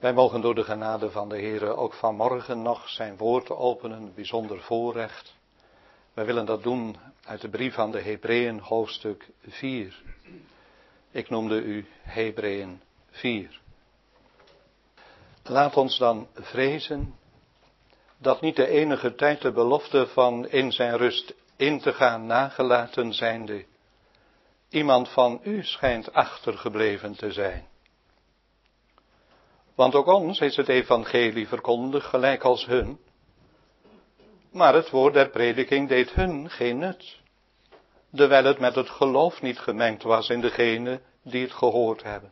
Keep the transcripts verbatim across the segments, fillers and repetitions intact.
Wij mogen door de genade van de Heer ook vanmorgen nog zijn woord openen, een bijzonder voorrecht. Wij willen dat doen uit de brief aan de Hebreeën, hoofdstuk vier. Ik noemde u Hebreeën vier. Laat ons dan vrezen dat niet de enige tijd de belofte van in zijn rust in te gaan nagelaten zijnde, iemand van u schijnt achtergebleven te zijn. Want ook ons is het evangelie verkondigd gelijk als hun, maar het woord der prediking deed hun geen nut, dewijl het met het geloof niet gemengd was in degene die het gehoord hebben.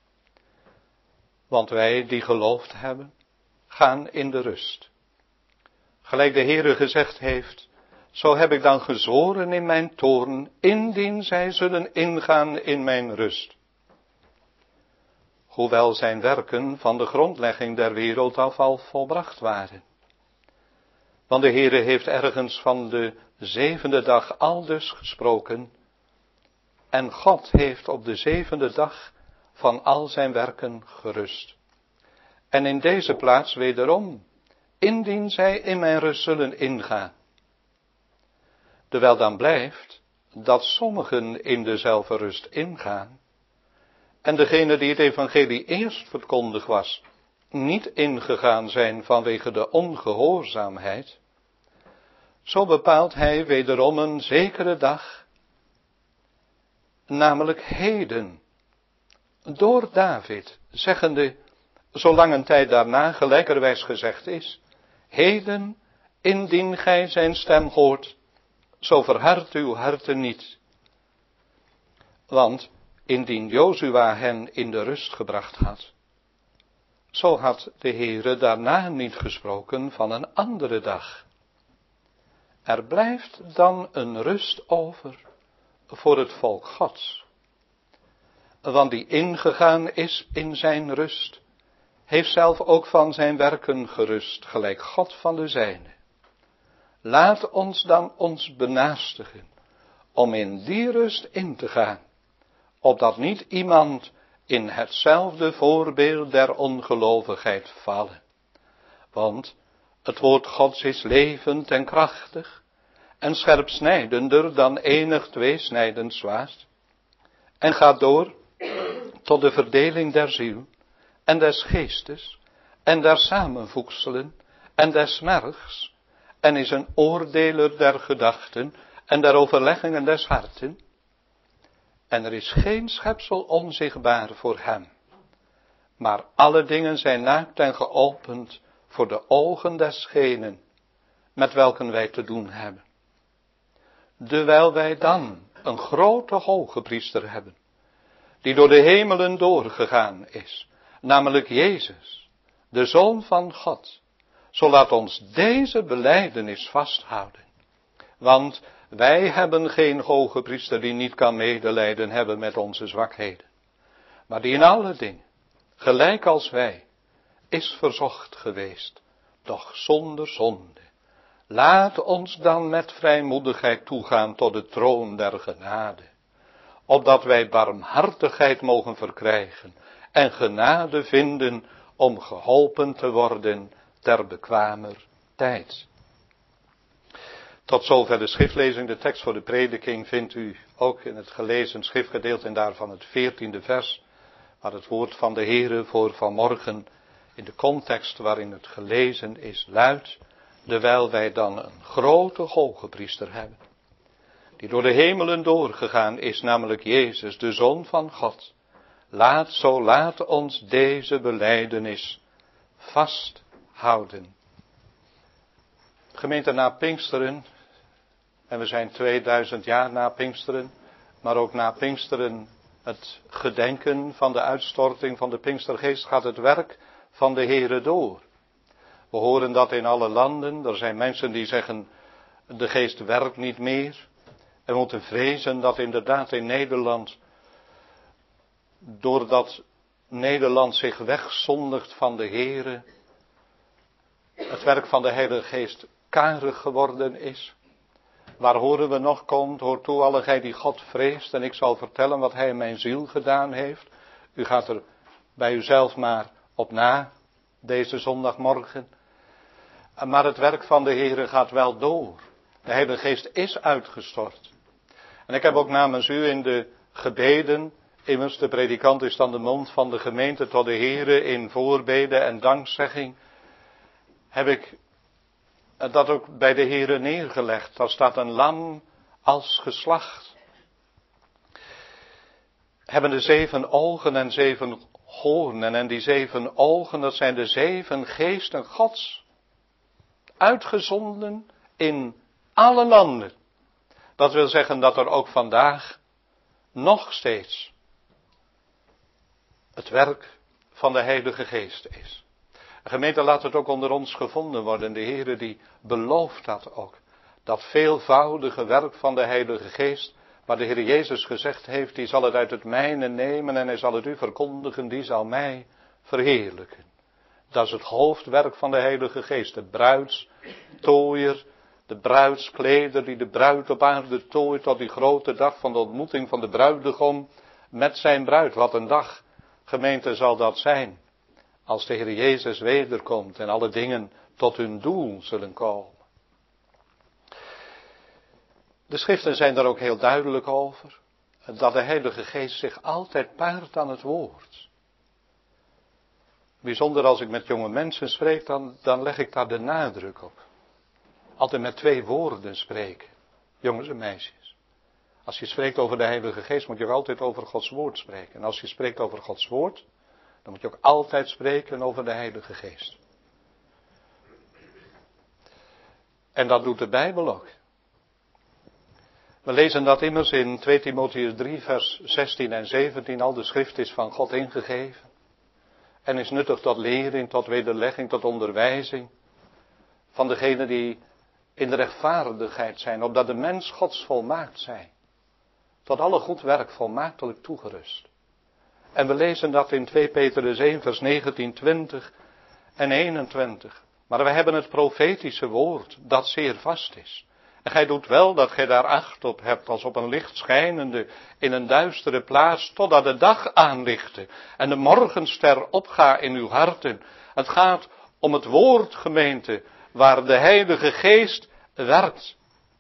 Want wij die geloofd hebben, gaan in de rust. Gelijk de Heere gezegd heeft, zo heb ik dan gezworen in mijn toorn, indien zij zullen ingaan in mijn rust. Hoewel zijn werken van de grondlegging der wereld af al volbracht waren. Want de Heere heeft ergens van de zevende dag aldus gesproken. En God heeft op de zevende dag van al zijn werken gerust. En in deze plaats wederom, indien zij in mijn rust zullen ingaan. Terwijl dan blijft dat sommigen in dezelfde rust ingaan. En degene die het evangelie eerst verkondigd was, niet ingegaan zijn vanwege de ongehoorzaamheid. Zo bepaalt hij wederom een zekere dag, namelijk heden, door David, zeggende, zolang een tijd daarna gelijkerwijs gezegd is, heden, indien gij zijn stem hoort, zo verhard uw harten niet. Want indien Jozua hen in de rust gebracht had, zo had de Heere daarna niet gesproken van een andere dag. Er blijft dan een rust over voor het volk Gods. Want die ingegaan is in zijn rust, heeft zelf ook van zijn werken gerust, gelijk God van de zijne. Laat ons dan ons benaastigen, om in die rust in te gaan, opdat niet iemand in hetzelfde voorbeeld der ongelovigheid vallen. Want het woord Gods is levend en krachtig, en scherpsnijdender dan enig tweesnijdend zwaard, en gaat door tot de verdeling der ziel, en des geestes, en der samenvoegselen, en des mergs, en is een oordeler der gedachten, en der overleggingen des harten. En er is geen schepsel onzichtbaar voor hem. Maar alle dingen zijn naakt en geopend voor de ogen desgenen met welken wij te doen hebben. Dewijl wij dan een grote hogepriester hebben, die door de hemelen doorgegaan is, namelijk Jezus, de Zoon van God. Zo laat ons deze belijdenis vasthouden. Want wij hebben geen hogepriester die niet kan medelijden hebben met onze zwakheden. Maar die in alle dingen, gelijk als wij, is verzocht geweest, doch zonder zonde. Laat ons dan met vrijmoedigheid toegaan tot de troon der genade. Opdat wij barmhartigheid mogen verkrijgen en genade vinden om geholpen te worden ter bekwamer tijd. Tot zover de schriftlezing. De tekst voor de prediking vindt u ook in het gelezen schriftgedeelte en daarvan het veertiende vers, waar het woord van de Heere voor vanmorgen in de context waarin het gelezen is luidt, terwijl wij dan een grote hogepriester hebben, die door de hemelen doorgegaan is, namelijk Jezus, de Zoon van God. Laat, zo laat ons deze belijdenis vasthouden. Gemeente, na Pinksteren, en we zijn tweeduizend jaar na Pinksteren, maar ook na Pinksteren het gedenken van de uitstorting van de Pinkstergeest, gaat het werk van de Heere door. We horen dat in alle landen. Er zijn mensen die zeggen, de geest werkt niet meer. En we moeten vrezen dat inderdaad in Nederland, doordat Nederland zich wegzondigt van de Heere, het werk van de Heilige Geest karig geworden is. Waar horen we nog komt, hoort toe alle gij die God vreest, en ik zal vertellen wat hij in mijn ziel gedaan heeft. U gaat er bij uzelf maar op na, deze zondagmorgen. Maar het werk van de Heere gaat wel door. De Heilige Geest is uitgestort. En ik heb ook namens u in de gebeden, immers de predikant is dan de mond van de gemeente tot de Heere in voorbeden en dankzegging, heb ik dat ook bij de Heere neergelegd. Daar staat een lam als geslacht. Hebben de zeven ogen en zeven hoornen. En die zeven ogen, dat zijn de zeven geesten Gods. Uitgezonden in alle landen. Dat wil zeggen dat er ook vandaag nog steeds het werk van de Heilige Geest is. De gemeente laat het ook onder ons gevonden worden. De Heere die belooft dat ook. Dat veelvoudige werk van de Heilige Geest, waar de Heer Jezus gezegd heeft, die zal het uit het mijne nemen en hij zal het u verkondigen, die zal mij verheerlijken. Dat is het hoofdwerk van de Heilige Geest, de bruidstooier, de bruidskleder die de bruid op aarde tooit tot die grote dag van de ontmoeting van de bruidegom met zijn bruid. Wat een dag, gemeente, zal dat zijn, als de Heer Jezus wederkomt en alle dingen tot hun doel zullen komen. De schriften zijn daar ook heel duidelijk over, dat de Heilige Geest zich altijd paart aan het woord. Bijzonder als ik met jonge mensen spreek, dan, dan leg ik daar de nadruk op. Altijd met twee woorden spreken, jongens en meisjes. Als je spreekt over de Heilige Geest, moet je ook altijd over Gods woord spreken. En als je spreekt over Gods woord, dan moet je ook altijd spreken over de Heilige Geest. En dat doet de Bijbel ook. We lezen dat immers in twee Timotheüs drie vers zestien en zeventien. Al de schrift is van God ingegeven. En is nuttig tot lering, tot wederlegging, tot onderwijzing. Van degenen die in de rechtvaardigheid zijn. Opdat de mens Gods volmaakt zij. Tot alle goed werk volmaaktelijk toegerust. En we lezen dat in twee Petrus één vers negentien, twintig en eenentwintig. Maar we hebben het profetische woord dat zeer vast is. En gij doet wel dat gij daar acht op hebt als op een licht schijnende in een duistere plaats, totdat de dag aanlichte en de morgenster opga in uw harten. Het gaat om het woord, gemeente, waar de Heilige Geest werkt.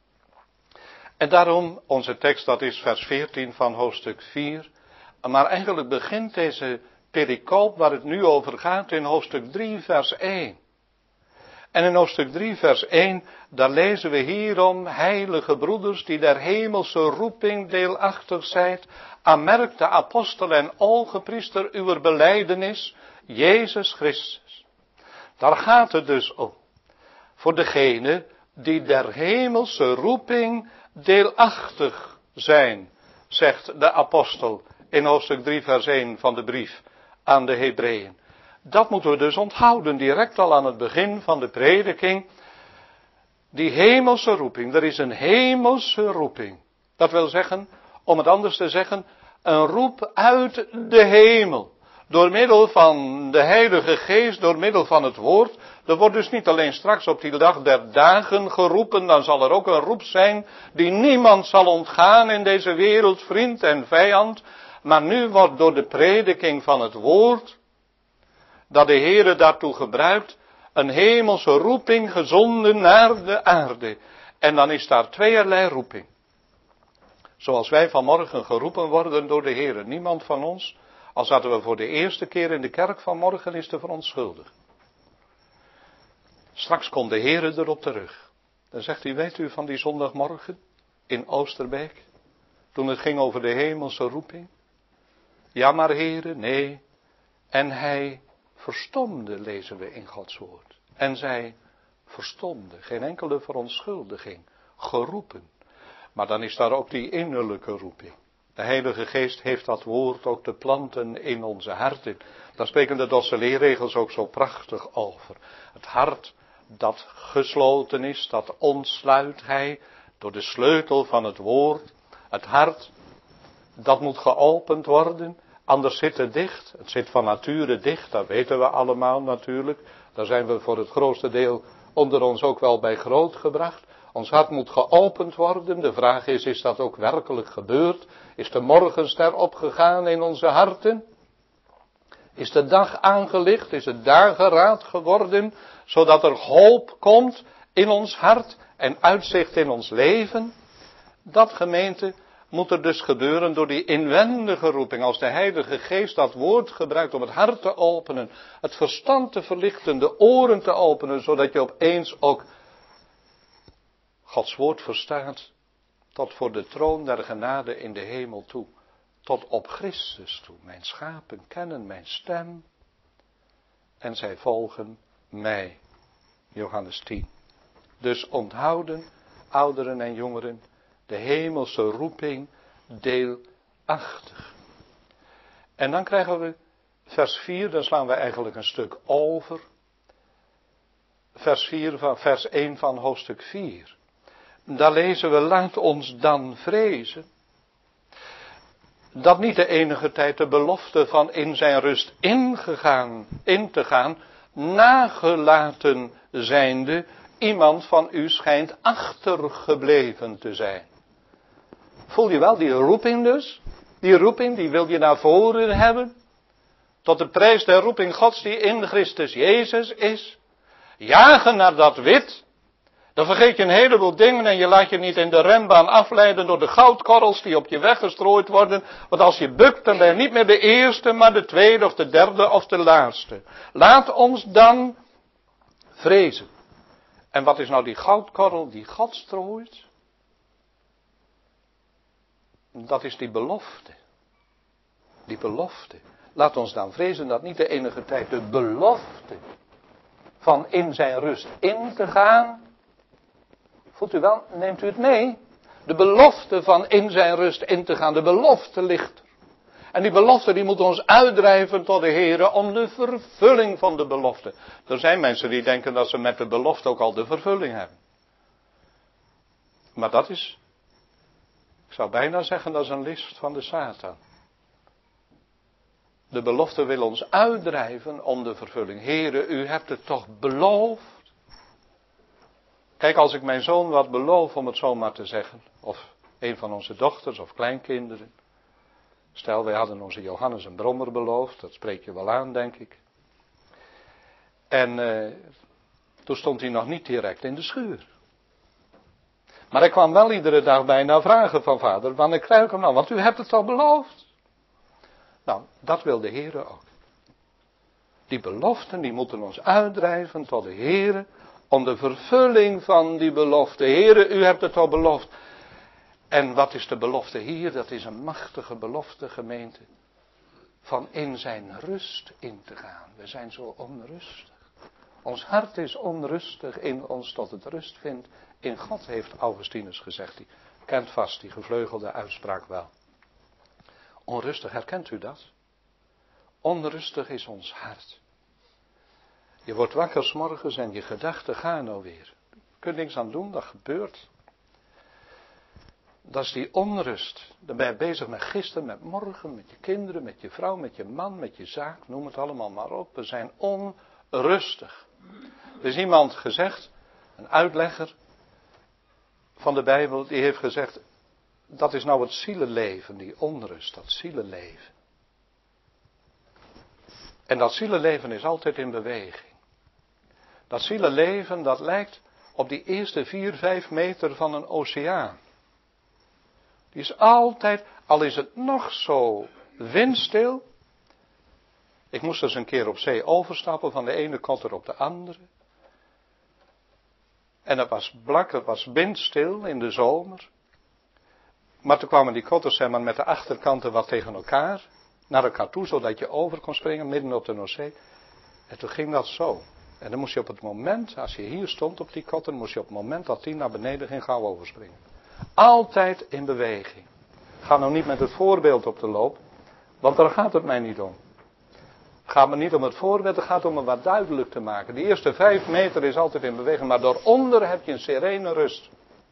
En daarom, onze tekst, dat is vers veertien van hoofdstuk vier. Maar eigenlijk begint deze pericoop waar het nu over gaat in hoofdstuk drie vers één. En in hoofdstuk drie vers één, daar lezen we hierom, heilige broeders die der hemelse roeping deelachtig zijt, aanmerkt de apostel en ogenpriester uwer belijdenis, Jezus Christus. Daar gaat het dus om. Voor degene die der hemelse roeping deelachtig zijn, zegt de apostel in hoofdstuk drie vers één van de brief aan de Hebreeën. Dat moeten we dus onthouden, direct al aan het begin van de prediking. Die hemelse roeping, er is een hemelse roeping. Dat wil zeggen, om het anders te zeggen, een roep uit de hemel. Door middel van de Heilige Geest, door middel van het woord. Er wordt dus niet alleen straks op die dag der dagen geroepen, dan zal er ook een roep zijn die niemand zal ontgaan in deze wereld, vriend en vijand. Maar nu wordt door de prediking van het woord, dat de Heere daartoe gebruikt, een hemelse roeping gezonden naar de aarde. En dan is daar tweeërlei roeping. Zoals wij vanmorgen geroepen worden door de Heere. Niemand van ons, al zaten we voor de eerste keer in de kerk vanmorgen, is te verontschuldigen. Straks komt de Heere erop terug. Dan zegt hij, weet u van die zondagmorgen in Oosterbeek, toen het ging over de hemelse roeping? Ja maar Heere, nee. En hij verstomde, lezen we in Gods woord. En zij verstomde, geen enkele verontschuldiging, geroepen. Maar dan is daar ook die innerlijke roeping. De Heilige Geest heeft dat woord ook te planten in onze harten. Daar spreken de Dosse leerregels ook zo prachtig over. Het hart dat gesloten is, dat ontsluit hij door de sleutel van het woord. Het hart dat moet geopend worden. Anders zit het dicht. Het zit van nature dicht, dat weten we allemaal natuurlijk. Daar zijn we voor het grootste deel onder ons ook wel bij grootgebracht. Ons hart moet geopend worden. De vraag is, is dat ook werkelijk gebeurd? Is de morgenster opgegaan in onze harten? Is de dag aangelicht? Is het dageraad geworden? Zodat er hoop komt in ons hart en uitzicht in ons leven? Dat, gemeente, moet er dus gebeuren door die inwendige roeping. Als de Heilige Geest dat woord gebruikt om het hart te openen, het verstand te verlichten, de oren te openen, zodat je opeens ook Gods woord verstaat, tot voor de troon der genade in de hemel toe. Tot op Christus toe. Mijn schapen kennen mijn stem. En zij volgen mij. Johannes tien. Dus onthouden, ouderen en jongeren, de hemelse roeping, deelachtig. En dan krijgen we vers vier, dan slaan we eigenlijk een stuk over. Vers vier van vers één van hoofdstuk vier. Daar lezen we, laat ons dan vrezen. Dat niet de enige tijd de belofte van in zijn rust ingegaan, in te gaan, nagelaten zijnde, iemand van u schijnt achtergebleven te zijn. Voel je wel die roeping dus? Die roeping, die wil je naar voren hebben. Tot de prijs der roeping Gods die in Christus Jezus is. Jagen naar dat wit. Dan vergeet je een heleboel dingen en je laat je niet in de renbaan afleiden door de goudkorrels die op je weg gestrooid worden. Want als je bukt, dan ben je niet meer de eerste, maar de tweede of de derde of de laatste. Laat ons dan vrezen. En wat is nou die goudkorrel die God strooit? Dat is die belofte. Die belofte. Laat ons dan vrezen dat niet de enige tijd de belofte van in zijn rust in te gaan. Voelt u wel, neemt u het mee? De belofte van in zijn rust in te gaan, de belofte ligt er. En die belofte die moet ons uitdrijven tot de Heere om de vervulling van de belofte. Er zijn mensen die denken dat ze met de belofte ook al de vervulling hebben. Maar dat is, ik zou bijna zeggen, dat is een list van de Satan. De belofte wil ons uitdrijven om de vervulling. Heere, u hebt het toch beloofd? Kijk, als ik mijn zoon wat beloof, om het zo maar te zeggen, of een van onze dochters of kleinkinderen. Stel, wij hadden onze Johannes een brommer beloofd, dat spreek je wel aan, denk ik. En uh, toen stond hij nog niet direct in de schuur. Maar hij kwam wel iedere dag bijna vragen van vader, wanneer krijg ik hem nou? Want u hebt het al beloofd. Nou, dat wil de Heere ook. Die beloften, die moeten ons uitdrijven tot de Heere, om de vervulling van die belofte. Heere, u hebt het al beloofd. En wat is de belofte hier? Dat is een machtige belofte, gemeente. Van in zijn rust in te gaan. We zijn zo onrustig. Ons hart is onrustig in ons tot het rust vindt. In God, heeft Augustinus gezegd. Die kent vast die gevleugelde uitspraak wel. Onrustig, herkent u dat? Onrustig is ons hart. Je wordt wakker 's morgens en je gedachten gaan alweer. Je kunt niks aan doen, dat gebeurt. Dat is die onrust. Dan ben je bezig met gisteren, met morgen, met je kinderen, met je vrouw, met je man, met je zaak. Noem het allemaal maar op. We zijn onrustig. Er is iemand gezegd, een uitlegger van de Bijbel, die heeft gezegd, dat is nou het zielenleven, die onrust, dat zielenleven. En dat zielenleven is altijd in beweging. Dat zielenleven, dat lijkt op die eerste vier, vijf meter van een oceaan. Die is altijd, al is het nog zo windstil. Ik moest dus een keer op zee overstappen, van de ene kotter op de andere. En het was blak, het was windstil in de zomer. Maar toen kwamen die kotters zeg maar, met de achterkanten wat tegen elkaar, naar elkaar toe, zodat je over kon springen, midden op de Noordzee. En toen ging dat zo. En dan moest je op het moment, als je hier stond op die kotter, moest je op het moment dat die naar beneden ging gauw overspringen. Altijd in beweging. Ga nou niet met het voorbeeld op de loop, want daar gaat het mij niet om. Het gaat me niet om het voorbeeld, het gaat om het wat duidelijk te maken. De eerste vijf meter is altijd in beweging, maar daaronder heb je een serene rust.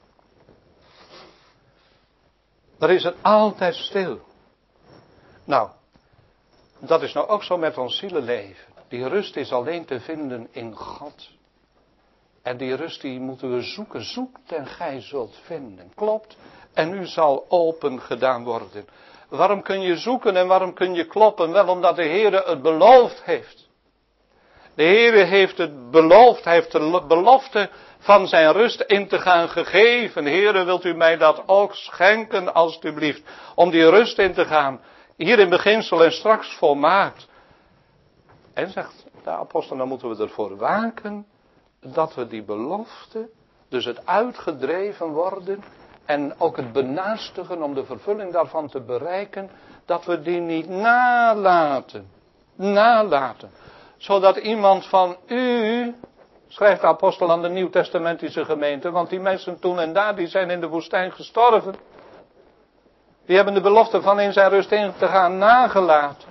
Daar is het altijd stil. Nou, dat is nou ook zo met ons zielenleven. Die rust is alleen te vinden in God. En die rust die moeten we zoeken. Zoekt en gij zult vinden. Klopt. En u zal open gedaan worden. Waarom kun je zoeken en waarom kun je kloppen? Wel omdat de Heere het beloofd heeft. De Heere heeft het beloofd, hij heeft de belofte van zijn rust in te gaan gegeven. Heere, wilt u mij dat ook schenken alstublieft, om die rust in te gaan. Hier in beginsel en straks volmaakt. En zegt de apostel, dan moeten we ervoor waken dat we die belofte, dus het uitgedreven worden en ook het benaastigen om de vervulling daarvan te bereiken, dat we die niet nalaten. Nalaten. Zodat iemand van u, schrijft de apostel aan de Nieuwtestamentische gemeente, want die mensen toen en daar, die zijn in de woestijn gestorven. Die hebben de belofte van in zijn rust in te gaan nagelaten.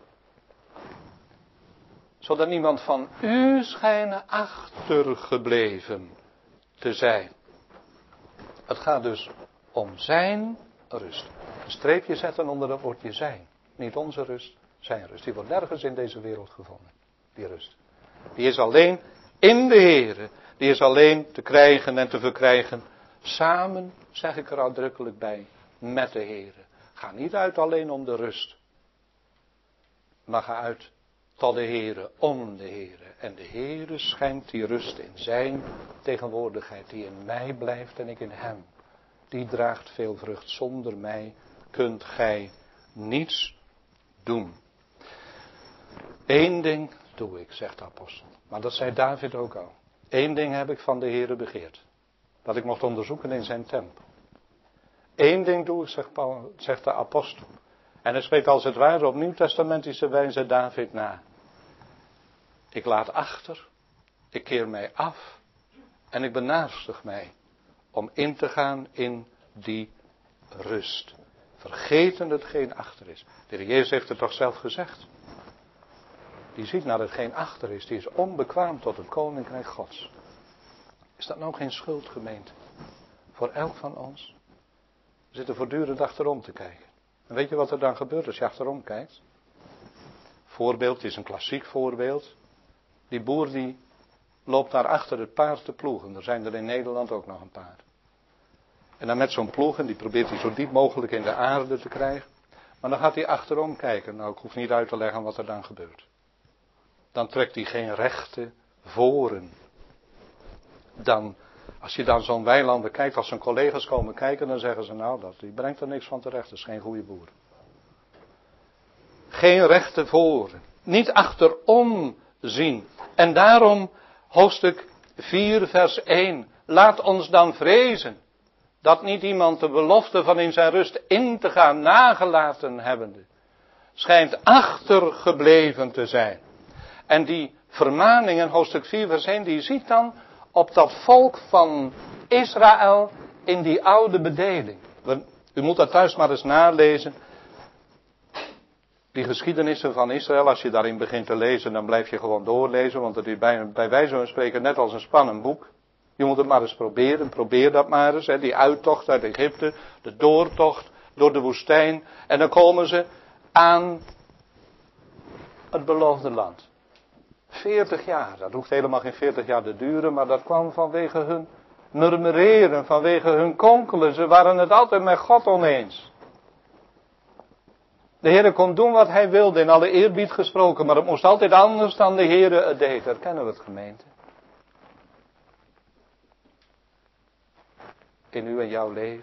Zodat niemand van u schijnen achtergebleven te zijn. Het gaat dus om zijn rust. Een streepje zetten onder dat woordje zijn. Niet onze rust, zijn rust. Die wordt nergens in deze wereld gevonden. Die rust. Die is alleen in de Heere. Die is alleen te krijgen en te verkrijgen. Samen, zeg ik er uitdrukkelijk bij, met de Heere. Ga niet uit alleen om de rust. Maar ga uit tot de Heere, om de Heere. En de Heere schenkt die rust in zijn tegenwoordigheid. Die in mij blijft en ik in hem. Die draagt veel vrucht. Zonder mij kunt gij niets doen. Eén ding doe ik, zegt de apostel. Maar dat zei David ook al. Eén ding heb ik van de Heere begeerd. Dat ik mocht onderzoeken in zijn tempel. Eén ding doe ik, zegt, Paul, zegt de apostel. En hij spreekt als het ware op nieuwtestamentische wijze David na. Ik laat achter, ik keer mij af en ik benaastig mij om in te gaan in die rust. Vergeten hetgeen achter is. De Heer Jezus heeft het toch zelf gezegd. Die ziet naar hetgeen achter is, die is onbekwaam tot het koninkrijk Gods. Is dat nou geen schuld, gemeente? Voor elk van ons? We zitten voortdurend achterom te kijken. En weet je wat er dan gebeurt als je achterom kijkt? Voorbeeld is een klassiek voorbeeld. Die boer die loopt daar achter het paard te ploegen. Er zijn er in Nederland ook nog een paar. En dan met zo'n ploeg, en die probeert hij zo diep mogelijk in de aarde te krijgen. Maar dan gaat hij achterom kijken. Nou, ik hoef niet uit te leggen wat er dan gebeurt. Dan trekt hij geen rechte voren. Dan, als je dan zo'n weiland bekijkt, als zijn collega's komen kijken, dan zeggen ze nou, dat, die brengt er niks van terecht, dat is geen goede boer. Geen rechte voren. Niet achterom zien. En daarom, hoofdstuk vier, vers één. Laat ons dan vrezen. Dat niet iemand de belofte van in zijn rust in te gaan nagelaten hebbende. Schijnt achtergebleven te zijn. En die vermaningen, hoofdstuk vier, vers één, die ziet dan op dat volk van Israël in die oude bedeling. U moet dat thuis maar eens nalezen. Die geschiedenissen van Israël, als je daarin begint te lezen, dan blijf je gewoon doorlezen, want het is bij, bij wijze van spreken net als een spannend boek. Je moet het maar eens proberen, probeer dat maar eens, hè, die uittocht uit Egypte, de doortocht door de woestijn, en dan komen ze aan het beloofde land. veertig jaar, dat hoeft helemaal geen veertig jaar te duren, maar dat kwam vanwege hun murmureren, vanwege hun konkelen. Ze waren het altijd met God oneens. De Heere kon doen wat hij wilde, in alle eerbied gesproken, maar het moest altijd anders dan de Heere het deed. Herkennen we het, gemeente? In uw en jouw leven.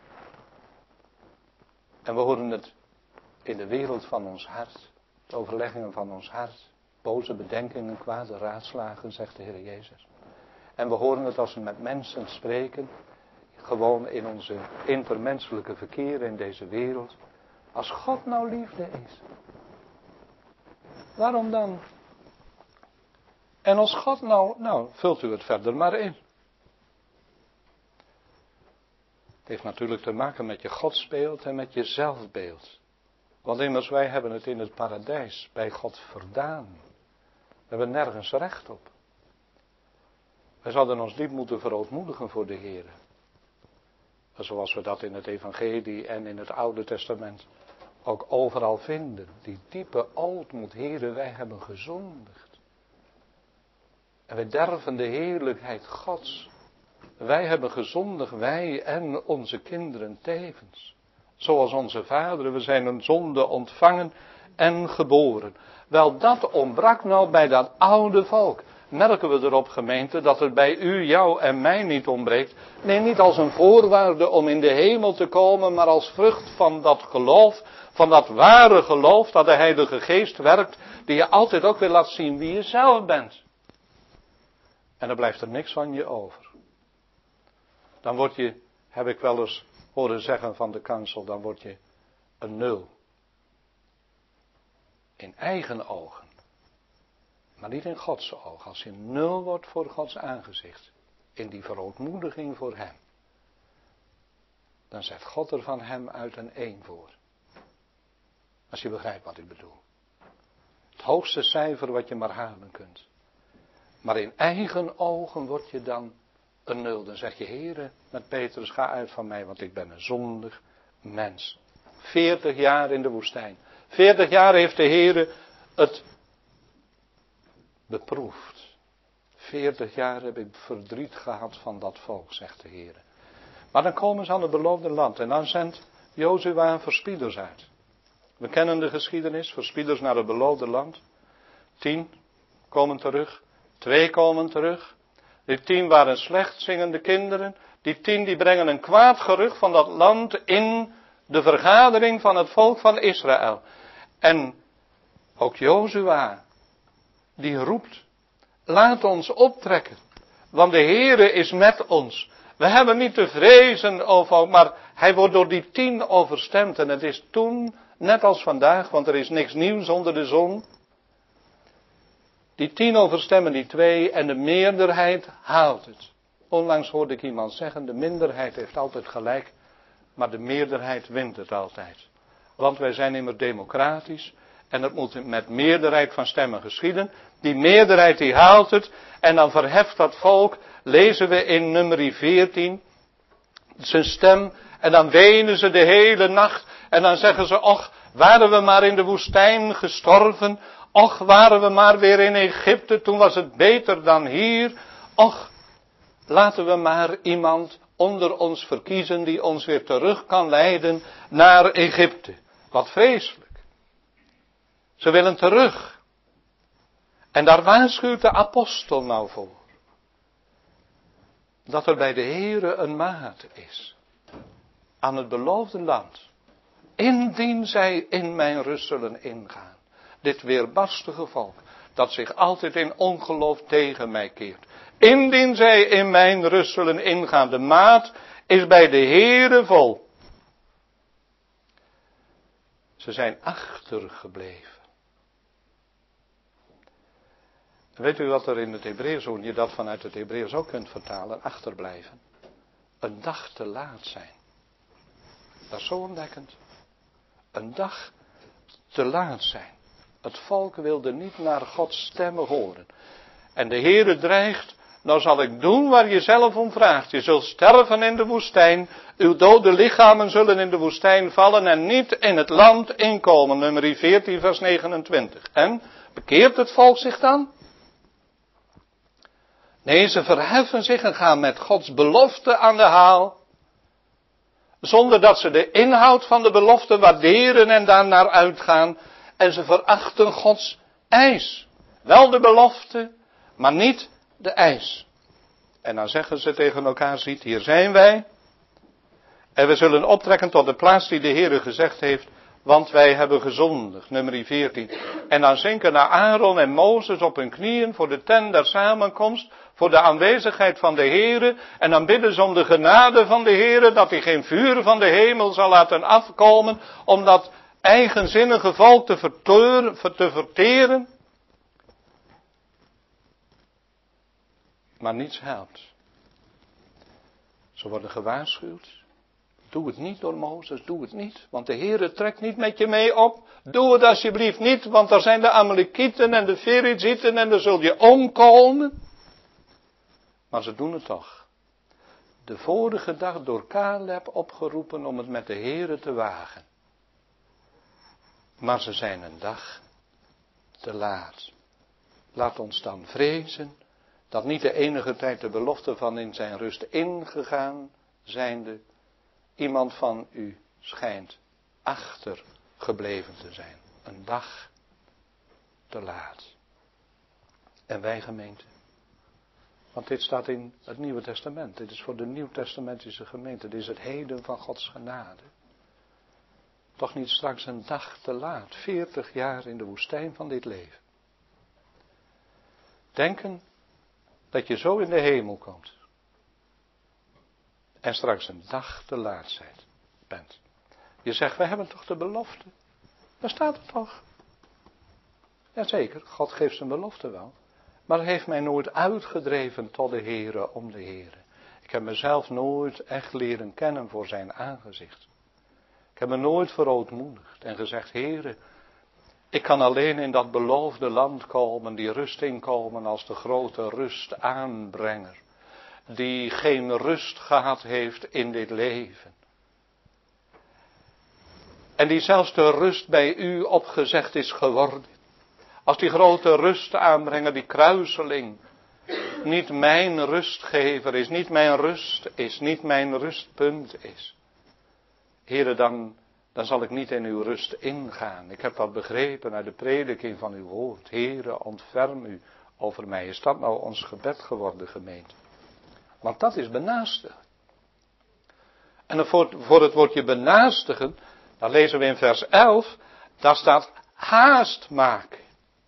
En we horen het in de wereld van ons hart, de overleggingen van ons hart. Boze bedenkingen, kwade raadslagen, zegt de Heer Jezus. En we horen het als we met mensen spreken, gewoon in onze intermenselijke verkeer in deze wereld. Als God nou liefde is, waarom dan? En als God nou, nou, vult u het verder maar in. Het heeft natuurlijk te maken met je godsbeeld en met je zelfbeeld. Want immers wij hebben het in het paradijs bij God verdaan. We hebben nergens recht op. Wij zouden ons diep moeten verootmoedigen voor de Heer. Zoals we dat in het Evangelie en in het Oude Testament ook overal vinden. Die diepe ootmoed, Heere, wij hebben gezondigd. En wij derven de heerlijkheid Gods. Wij hebben gezondigd, wij en onze kinderen tevens. zoals onze vaderen. We zijn een zonde ontvangen en geboren. Wel, dat ontbrak nou bij dat oude volk. Merken we erop, gemeente, dat het bij u, jou en mij niet ontbreekt. Nee, niet als een voorwaarde om in de hemel te komen, maar als vrucht van dat geloof, van dat ware geloof dat de Heilige Geest werkt, die je altijd ook weer laat zien wie je zelf bent. En dan blijft er niks van je over. Dan word je, heb ik wel eens horen zeggen van de kansel, dan word je een nul. In eigen ogen. Maar niet in Gods ogen. Als je nul wordt voor Gods aangezicht. In die verootmoediging voor hem. Dan zet God er van hem uit een één voor. Als je begrijpt wat ik bedoel. Het hoogste cijfer wat je maar halen kunt. Maar in eigen ogen word je dan een nul. Dan zeg je, Heere, met Petrus, ga uit van mij, want ik ben een zondig mens. Veertig jaar in de woestijn. Veertig jaar heeft de Heere het beproefd. Veertig jaar heb ik verdriet gehad van dat volk, zegt de Heere. Maar dan komen ze aan het beloofde land en dan zendt Jozua verspieders uit. We kennen de geschiedenis, verspieders naar het beloofde land. Tien komen terug, twee komen terug. Die tien waren slecht zingende kinderen. Die tien die brengen een kwaad gerucht van dat land in de vergadering van het volk van Israël. En ook Jozua, die roept, laat ons optrekken, want de Heere is met ons. We hebben niet te vrezen over, maar hij wordt door die tien overstemd. En het is toen, net als vandaag, want er is niks nieuws onder de zon. Die tien overstemmen die twee en de meerderheid haalt het. Onlangs hoorde ik iemand zeggen, de minderheid heeft altijd gelijk, maar de meerderheid wint het altijd. Want wij zijn immer democratisch en het moet met meerderheid van stemmen geschieden. Die meerderheid die haalt het en dan verheft dat volk, lezen we in nummer veertien, zijn stem en dan wenen ze de hele nacht en dan zeggen ze, och, waren we maar in de woestijn gestorven, och, waren we maar weer in Egypte, toen was het beter dan hier, och, laten we maar iemand onder ons verkiezen die ons weer terug kan leiden naar Egypte. Wat vreselijk. Ze willen terug. En daar waarschuwt de apostel nou voor. Dat er bij de Heere een maat is. Aan het beloofde land. Indien zij in mijn rust zullen ingaan. Dit weerbarstige volk. Dat zich altijd in ongeloof tegen mij keert. Indien zij in mijn rust zullen ingaan. De maat is bij de Heere vol. Ze zijn achtergebleven. Weet u wat er in het Hebreeuws, hoe je dat vanuit het Hebreeuws ook kunt vertalen? Achterblijven. Een dag te laat zijn. Dat is zo ontdekkend. Een dag te laat zijn. Het volk wilde niet naar Gods stemmen horen. En de Heere dreigt, nou zal ik doen waar je zelf om vraagt. Je zult sterven in de woestijn. Uw dode lichamen zullen in de woestijn vallen en niet in het land inkomen. Nummer veertien vers negenentwintig. En bekeert het volk zich dan? Nee, ze verheffen zich en gaan met Gods belofte aan de haal. Zonder dat ze de inhoud van de belofte waarderen en daar naar uitgaan. En ze verachten Gods eis. Wel de belofte, maar niet de eis. En dan zeggen ze tegen elkaar, ziet, hier zijn wij. En we zullen optrekken tot de plaats die de Heere gezegd heeft. Want wij hebben gezondigd, nummer veertien. En dan zinken naar Aaron en Mozes op hun knieën voor de tent der samenkomst. Voor de aanwezigheid van de Heere. En dan bidden ze om de genade van de Heere. Dat hij geen vuur van de hemel zal laten afkomen. Om dat eigenzinnige volk te, verteuren, te verteren. Maar niets helpt. Ze worden gewaarschuwd. Doe het niet door Mozes, doe het niet. Want de Heere trekt niet met je mee op. Doe het alsjeblieft niet, want daar zijn de Amalekieten en de Ferizieten en daar zul je omkomen. Maar ze doen het toch. De vorige dag door Caleb opgeroepen om het met de Heere te wagen. Maar ze zijn een dag te laat. Laat ons dan vrezen dat niet de enige tijd de belofte van in zijn rust ingegaan zijnde iemand van u schijnt achtergebleven te zijn. Een dag te laat. En wij gemeente. Want dit staat in het Nieuwe Testament. Dit is voor de Nieuwtestamentische gemeente. Dit is het heden van Gods genade. Toch niet straks een dag te laat. Veertig jaar in de woestijn van dit leven. Denken dat je zo in de hemel komt. En straks een dag te laat bent. Je zegt, wij hebben toch de belofte. Daar staat het toch. Jazeker, God geeft zijn belofte wel. Maar het heeft mij nooit uitgedreven tot de Heere om de Heere. Ik heb mezelf nooit echt leren kennen voor zijn aangezicht. Ik heb me nooit verootmoedigd en gezegd, Heere, ik kan alleen in dat beloofde land komen, die rust inkomen als de grote rustaanbrenger. Die geen rust gehad heeft in dit leven. En die zelfs de rust bij u opgezegd is geworden. Als die grote rustaanbrenger, die kruiseling, niet mijn rustgever is, niet mijn rust is, niet mijn rustpunt is. Heere, dan, dan zal ik niet in uw rust ingaan. Ik heb dat begrepen uit de prediking van uw woord. Heere, ontferm u over mij. Is dat nou ons gebed geworden, gemeente? Want dat is benaastigen. En voor, voor het woordje benaastigen, dan lezen we in vers elf, daar staat haast maken.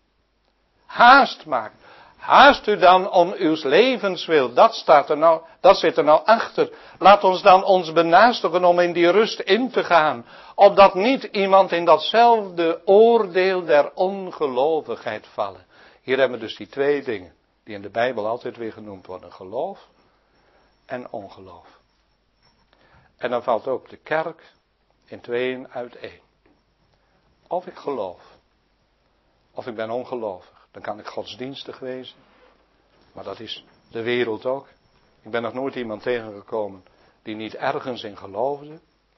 Haast maken. Haast u dan om uw levenswil. Dat staat er nou, dat zit er nou achter. Laat ons dan ons benaastigen om in die rust in te gaan. Opdat niet iemand in datzelfde oordeel der ongelovigheid vallen. Hier hebben we dus die twee dingen, die in de Bijbel altijd weer genoemd worden. Geloof en ongeloof. En dan valt ook de kerk in tweeën uiteen. Of ik geloof, of ik ben ongelovig. Dan kan ik godsdienstig wezen. Maar dat is de wereld ook. Ik ben nog nooit iemand tegengekomen die niet ergens in geloofde.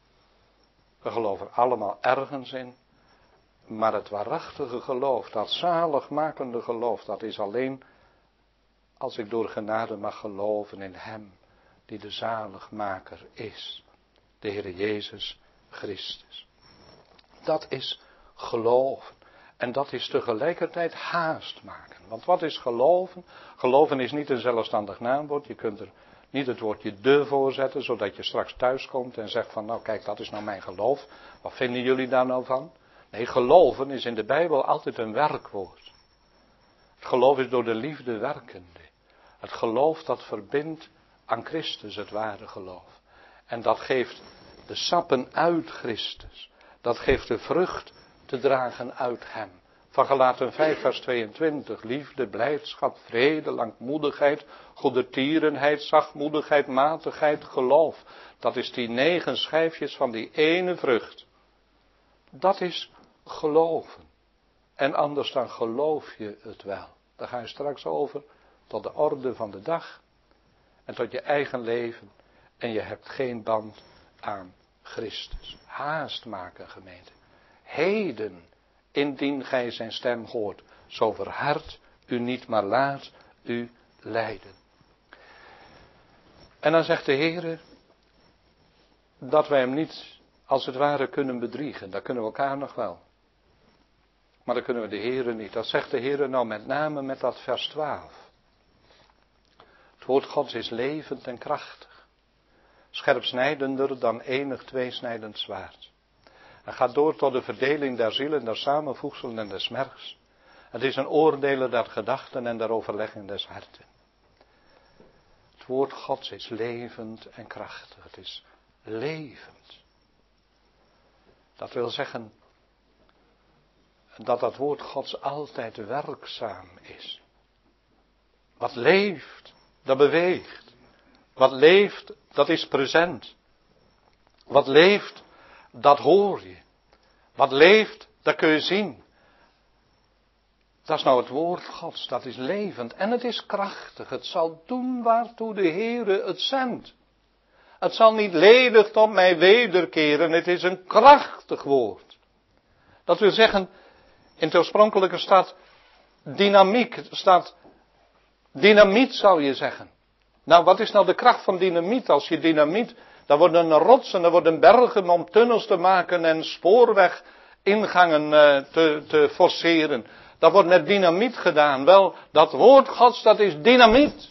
We geloven allemaal ergens in. Maar het waarachtige geloof, dat zaligmakende geloof, dat is alleen als ik door genade mag geloven in Hem die de zaligmaker is. De Heer Jezus Christus. Dat is geloven. En dat is tegelijkertijd haast maken. Want wat is geloven? Geloven is niet een zelfstandig naamwoord. Je kunt er niet het woordje de voor zetten, zodat je straks thuis komt en zegt van, nou kijk, dat is nou mijn geloof. Wat vinden jullie daar nou van? Nee, geloven is in de Bijbel altijd een werkwoord. Het geloof is door de liefde werkende. Het geloof dat verbindt aan Christus, het ware geloof. En dat geeft de sappen uit Christus. Dat geeft de vrucht te dragen uit hem. Van Galaten vijf vers tweeëntwintig. Liefde, blijdschap, vrede, langmoedigheid, goedertierenheid, zachtmoedigheid, matigheid, geloof. Dat is die negen schijfjes van die ene vrucht. Dat is geloven. En anders dan geloof je het wel. Daar ga je straks over tot de orde van de dag. En tot je eigen leven. En je hebt geen band aan Christus. Haast maken, gemeente. Heden, indien gij zijn stem hoort, zo verhard u niet, maar laat u leiden. En dan zegt de Heere, dat wij hem niet als het ware kunnen bedriegen. Dat kunnen we elkaar nog wel. Maar dat kunnen we de Heere niet. Dat zegt de Heere nou met name met dat vers twaalf. Het woord Gods is levend en krachtig. Scherpsnijdender dan enig tweesnijdend zwaard. Hij gaat door tot de verdeling der zielen, der samenvoegselen en des mergs. Het is een oordeler der gedachten en der overlegging des harten. Het woord Gods is levend en krachtig. Het is levend. Dat wil zeggen dat dat woord Gods altijd werkzaam is. Wat leeft, dat beweegt. Wat leeft, dat is present. Wat leeft, dat hoor je. Wat leeft, dat kun je zien. Dat is nou het woord Gods, dat is levend en het is krachtig. Het zal doen waartoe de Heere het zendt. Het zal niet ledig tot mij wederkeren, het is een krachtig woord. Dat wil zeggen, in het oorspronkelijke staat dynamiek, staat dynamiet zou je zeggen. Nou, wat is nou de kracht van dynamiet? Als je dynamiet Daar worden rotsen, daar worden bergen om tunnels te maken en spoorwegingangen uh, te, te forceren. Dat wordt met dynamiet gedaan. Wel, dat woord Gods, dat is dynamiet.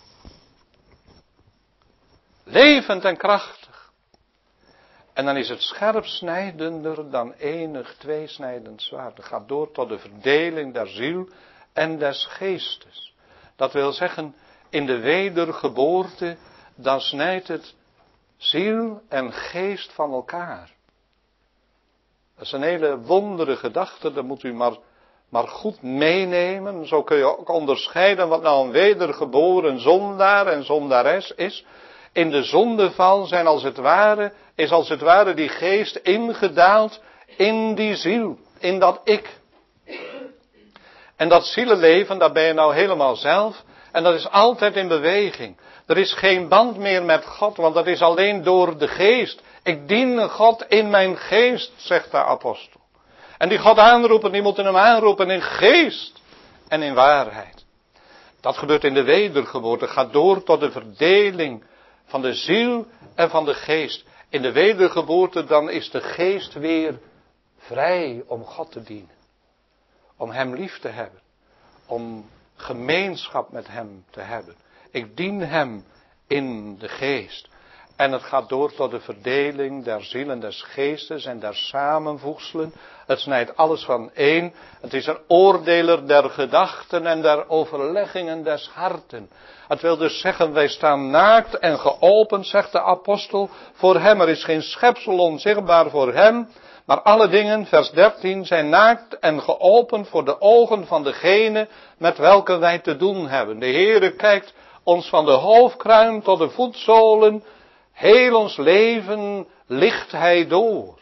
Levend en krachtig. En dan is het scherp snijdender dan enig tweesnijdend zwaard. Het gaat door tot de verdeling der ziel en des geestes. Dat wil zeggen, in de wedergeboorte, dan snijdt het ziel en geest van elkaar. Dat is een hele wondere gedachte, dat moet u maar, maar goed meenemen. Zo kun je ook onderscheiden wat nou een wedergeboren zondaar en zondares is. In de zondeval zijn als het ware, is als het ware die geest ingedaald in die ziel, in dat ik. En dat zielenleven, dat ben je nou helemaal zelf. En dat is altijd in beweging. Er is geen band meer met God, want dat is alleen door de geest. Ik dien God in mijn geest, zegt de apostel. En die God aanroepen, die moeten hem aanroepen in geest en in waarheid. Dat gebeurt in de wedergeboorte, gaat door tot de verdeling van de ziel en van de geest. In de wedergeboorte dan is de geest weer vrij om God te dienen. Om hem lief te hebben. Om gemeenschap met hem te hebben. Ik dien hem in de geest. En het gaat door tot de verdeling der ziel en des geestes en der samenvoegselen. Het snijdt alles van één. Het is een oordeler der gedachten en der overleggingen des harten. Het wil dus zeggen, wij staan naakt en geopend, zegt de apostel, voor hem. Er is geen schepsel onzichtbaar voor hem. Maar alle dingen, vers dertien, zijn naakt en geopend voor de ogen van degene met welke wij te doen hebben. De Heere kijkt ons van de hoofdkruin tot de voetzolen. Heel ons leven licht hij door.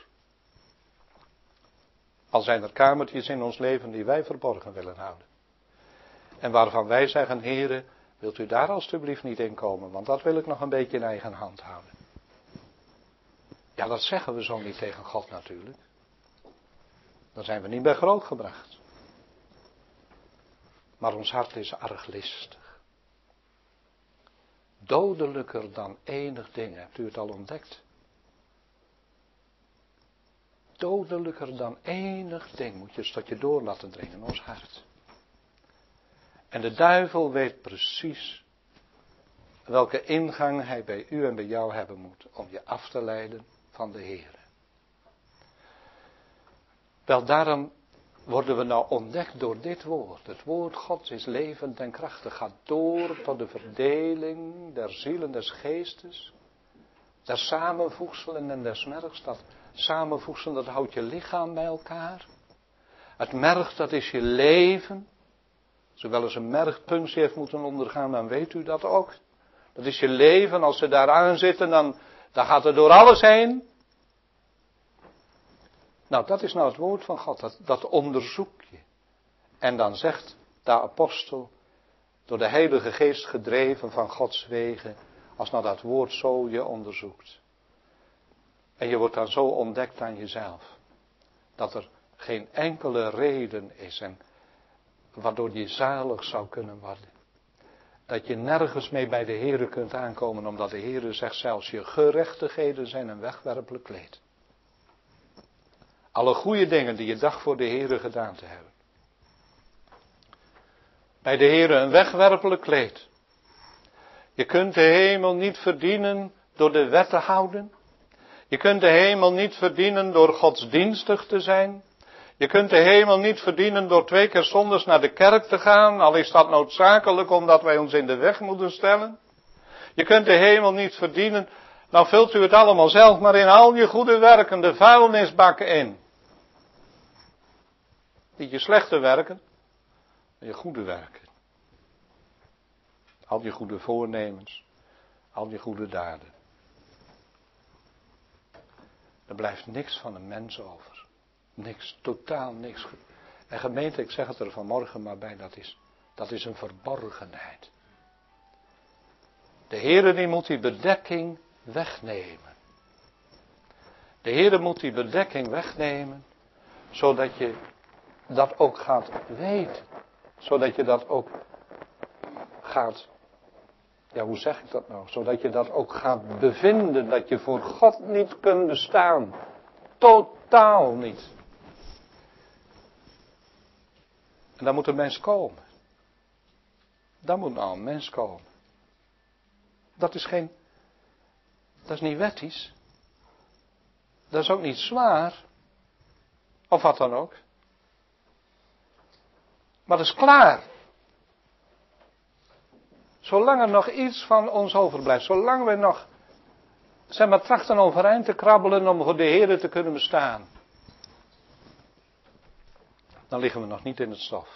Al zijn er kamertjes in ons leven die wij verborgen willen houden. En waarvan wij zeggen, Heere, wilt u daar alstublieft niet in komen, want dat wil ik nog een beetje in eigen hand houden. Ja, dat zeggen we zo niet tegen God natuurlijk. Dan zijn we niet bij grootgebracht. Maar ons hart is arglistig. Dodelijker dan enig ding, hebt u het al ontdekt? Dodelijker dan enig ding, moet je een stokje door laten dringen in ons hart. En de duivel weet precies welke ingang hij bij u en bij jou hebben moet om je af te leiden van de Heer. Wel, daarom worden we nou ontdekt door dit woord. Het woord Gods is levend en krachtig, gaat door tot de verdeling der zielen des geestes, der samenvoegselen en des mergs. Dat samenvoegselen, dat houdt je lichaam bij elkaar. Het merg, dat is je leven. Als u wel eens een mergpunctie heeft moeten ondergaan, dan weet u dat ook. Dat is je leven, als ze daar aan zitten, dan, dan gaat het door alles heen. Nou, dat is nou het woord van God, dat, dat onderzoek je. En dan zegt de apostel, door de Heilige Geest gedreven van Gods wegen, als nou dat woord zo je onderzoekt. En je wordt dan zo ontdekt aan jezelf, dat er geen enkele reden is en waardoor je zalig zou kunnen worden. Dat je nergens mee bij de Heere kunt aankomen, omdat de Heere zegt zelfs je gerechtigheden zijn een wegwerpelijk kleed. Alle goede dingen die je dacht voor de Heere gedaan te hebben. Bij de Heere een wegwerpelijk kleed. Je kunt de hemel niet verdienen door de wet te houden. Je kunt de hemel niet verdienen door godsdienstig te zijn. Je kunt de hemel niet verdienen door twee keer zondags naar de kerk te gaan, al is dat noodzakelijk omdat wij ons in de weg moeten stellen. Je kunt de hemel niet verdienen, nou vult u het allemaal zelf maar in al je goede werken de vuilnisbakken in. Niet je slechte werken, maar je goede werken. Al je goede voornemens, al je goede daden. Er blijft niks van een mens over. Niks, totaal niks. En gemeente, ik zeg het er vanmorgen maar bij, dat is, dat is een verborgenheid. De Heere die moet die bedekking wegnemen. De Heere moet die bedekking wegnemen, zodat je dat ook gaat weten. Zodat je dat ook gaat Ja, hoe zeg ik dat nou? Zodat je dat ook gaat bevinden, dat je voor God niet kunt bestaan. Totaal niet. En dan moet een mens komen. Dan moet nou een mens komen. Dat is geen, dat is niet wettisch. Dat is ook niet zwaar. Of wat dan ook. Maar dat is klaar. Zolang er nog iets van ons overblijft. Zolang we nog, zeg maar, trachten overeind te krabbelen om voor de Heer te kunnen bestaan. Dan liggen we nog niet in het stof.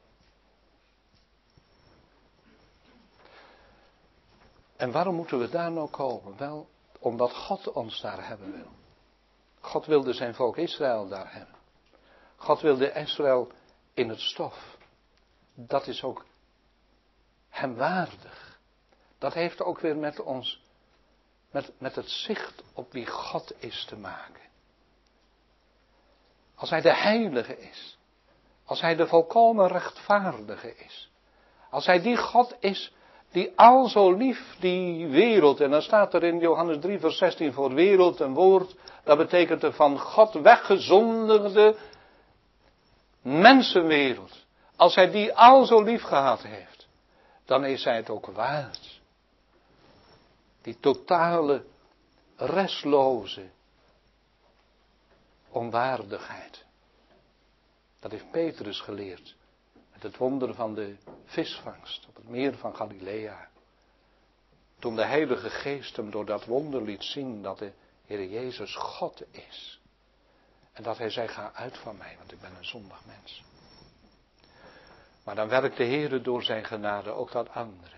En waarom moeten we daar nou komen? Wel, omdat God ons daar hebben wil. God wilde zijn volk Israël daar hebben. God wilde Israël in het stof. Dat is ook hem waardig. Dat heeft ook weer met ons, met, met het zicht op wie God is te maken. Als hij de heilige is. Als hij de volkomen rechtvaardige is. Als hij die God is die al zo lief die wereld, en dan staat er in Johannes drie vers zestien voor wereld een woord, dat betekent de van God weggezondigde mensenwereld. Als hij die al zo lief gehad heeft, dan is hij het ook waard. Die totale, restloze onwaardigheid. Dat heeft Petrus geleerd. Met het wonder van de visvangst op het meer van Galilea. Toen de Heilige Geest hem door dat wonder liet zien dat de Heer Jezus God is. En dat hij zei, ga uit van mij, want ik ben een zondig mens. Maar dan werkt de Heer door zijn genade ook dat andere.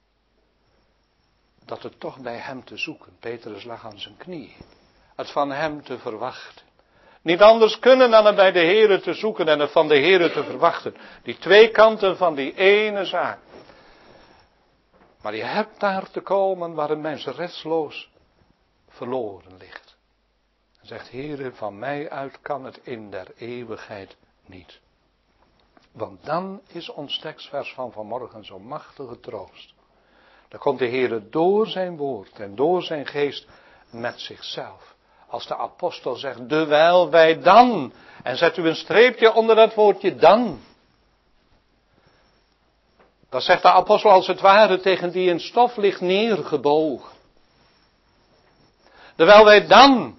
Dat het toch bij hem te zoeken. Petrus lag aan zijn knieën. Het van hem te verwachten. Niet anders kunnen dan het bij de Heere te zoeken en het van de Heere te verwachten. Die twee kanten van die ene zaak. Maar je hebt daar te komen waar een mens restloos verloren ligt. En zegt, Heere, van mij uit kan het in der eeuwigheid niet. Want dan is ons tekstvers van vanmorgen zo'n machtige troost. Dan komt de Heere door zijn woord en door zijn geest met zichzelf. Als de apostel zegt, dewijl wij dan. En zet u een streepje onder dat woordje dan. Dan zegt de apostel als het ware tegen die in stof ligt neergebogen. Dewijl wij dan.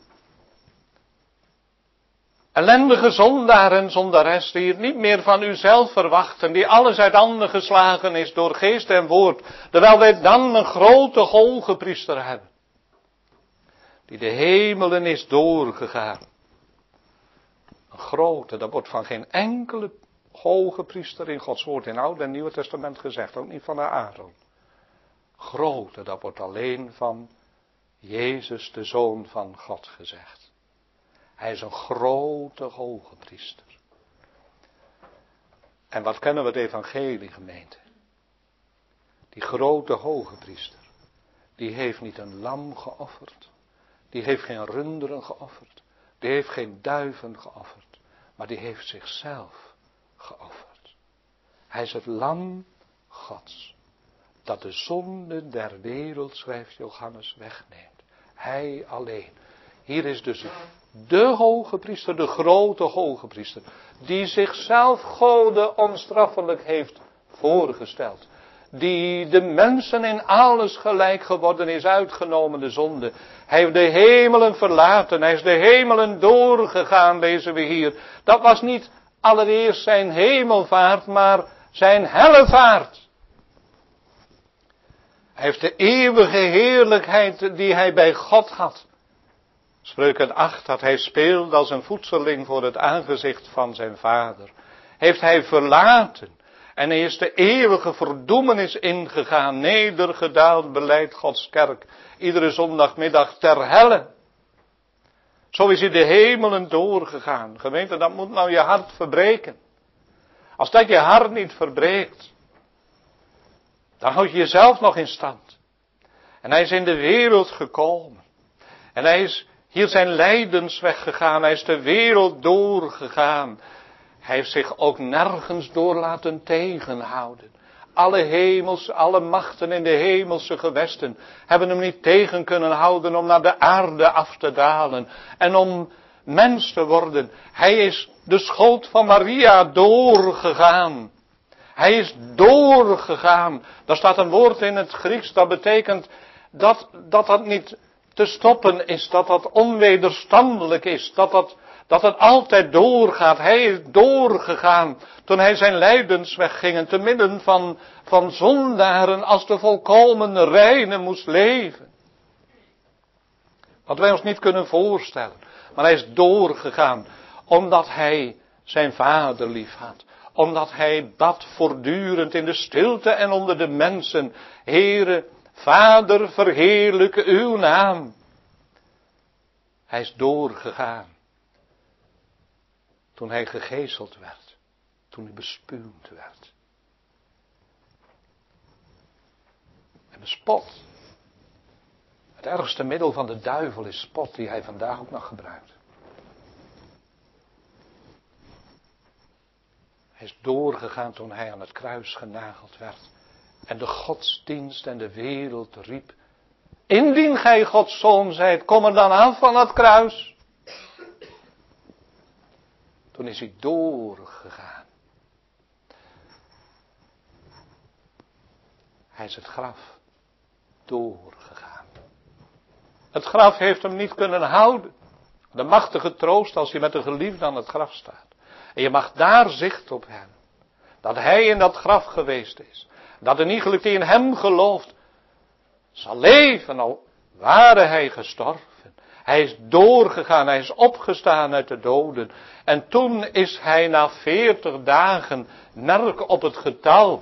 Ellendige zondaar en zondares die het niet meer van uzelf verwachten. Die alles uit handen geslagen is door geest en woord. Terwijl wij dan een grote hoge priester hebben. Die de hemelen is doorgegaan. Een grote, dat wordt van geen enkele hoge priester in Gods woord in Oude en Nieuwe Testament gezegd. Ook niet van de Aaron. Grote, dat wordt alleen van Jezus, de Zoon van God, gezegd. Hij is een grote hoge priester. En wat kennen we het evangelie, gemeente? Die grote hoge priester. Die heeft niet een lam geofferd. Die heeft geen runderen geofferd. Die heeft geen duiven geofferd. Maar die heeft zichzelf geofferd. Hij is het lam Gods. Dat de zonde der wereld, schrijft Johannes, wegneemt. Hij alleen. Hier is dus de hoge priester, de grote hoge priester. Die zichzelf Gode onstraffelijk heeft voorgesteld. Die de mensen in alles gelijk geworden is, uitgenomen de zonde. Hij heeft de hemelen verlaten, hij is de hemelen doorgegaan, lezen we hier. Dat was niet allereerst zijn hemelvaart, maar zijn hellevaart. Hij heeft de eeuwige heerlijkheid die hij bij God had. Spreuken acht, dat hij speelde als een voedseling voor het aangezicht van zijn vader. Heeft hij verlaten. En hij is de eeuwige verdoemenis ingegaan, nedergedaald, beleidt Gods kerk, iedere zondagmiddag ter helle. Zo is hij de hemelen doorgegaan. Gemeente, dat moet nou je hart verbreken. Als dat je hart niet verbreekt, dan houd je jezelf nog in stand. En hij is in de wereld gekomen. En hij is hier zijn lijdensweg gegaan, hij is de wereld doorgegaan. Hij heeft zich ook nergens door laten tegenhouden. Alle hemels, alle machten in de hemelse gewesten hebben hem niet tegen kunnen houden om naar de aarde af te dalen en om mens te worden. Hij is de schoot van Maria doorgegaan. Hij is doorgegaan. Daar staat een woord in het Grieks dat betekent dat dat, dat niet te stoppen is, dat dat onwederstandelijk is, dat dat, dat het altijd doorgaat. Hij is doorgegaan toen hij zijn lijdensweg ging en te midden van, van zondaren als de volkomen reine moest leven. Wat wij ons niet kunnen voorstellen. Maar hij is doorgegaan omdat hij zijn vader lief had. Omdat hij bad voortdurend in de stilte en onder de mensen. Heere, Vader, verheerlijke uw naam. Hij is doorgegaan. Toen hij gegezeld werd. Toen hij bespuwd werd. En de spot. Het ergste middel van de duivel is spot, die hij vandaag ook nog gebruikt. Hij is doorgegaan toen hij aan het kruis genageld werd. En de godsdienst en de wereld riep. Indien gij Gods zoon zijt, kom er dan af van het kruis. Toen is hij doorgegaan. Hij is het graf doorgegaan. Het graf heeft hem niet kunnen houden. De machtige troost als je met een geliefde aan het graf staat. En je mag daar zicht op hebben. Dat hij in dat graf geweest is. Dat een iegelijk die in hem gelooft. Zal leven al ware hij gestorven. Hij is doorgegaan. Hij is opgestaan uit de doden. En toen is hij na veertig dagen. Merk op het getal.